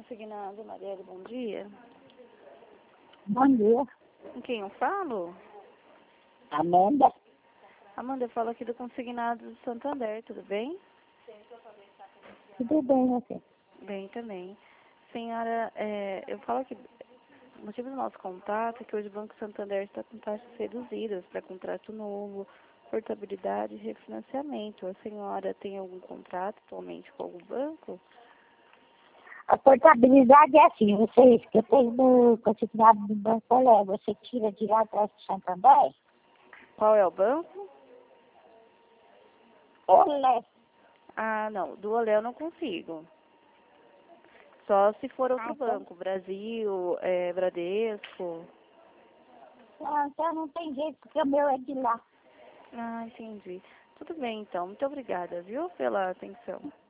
Consignado, Marielle, bom dia. Bom dia, Com quem eu falo? Amanda. Amanda, eu falo aqui do Consignado do Santander, tudo bem? Tudo bem, você? Bem também. Senhora, eu falo aqui, o motivo do nosso contato é que hoje o Banco Santander está com taxas reduzidas para contrato novo, portabilidade e refinanciamento. A senhora tem algum contrato atualmente com algum banco? A portabilidade é assim, você, que eu tenho no consignado do Banco Olé, você tira direto do Santander? Qual é o banco? Olé. Ah, não, do Olé eu não consigo. Só se for outro Então, banco, Brasil, Bradesco. então não tem jeito, porque o meu é de lá. Ah, entendi. Tudo bem, então. Muito obrigada, viu, pela atenção.